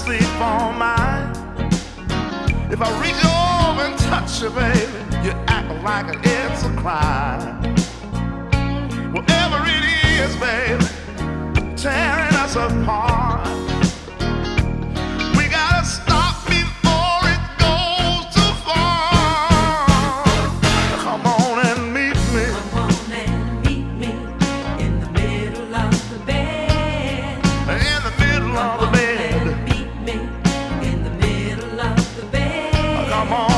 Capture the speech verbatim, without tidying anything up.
sleep all night. If I reach over and touch you, baby, you act like it's a crime. Whatever it is, baby, tearing us apart. We gotta stop before it goes too far. Come on and meet me. Come on and meet me in the middle of the bed. In the middle of the bed. Come on and meet me in the middle of the bed. Come on.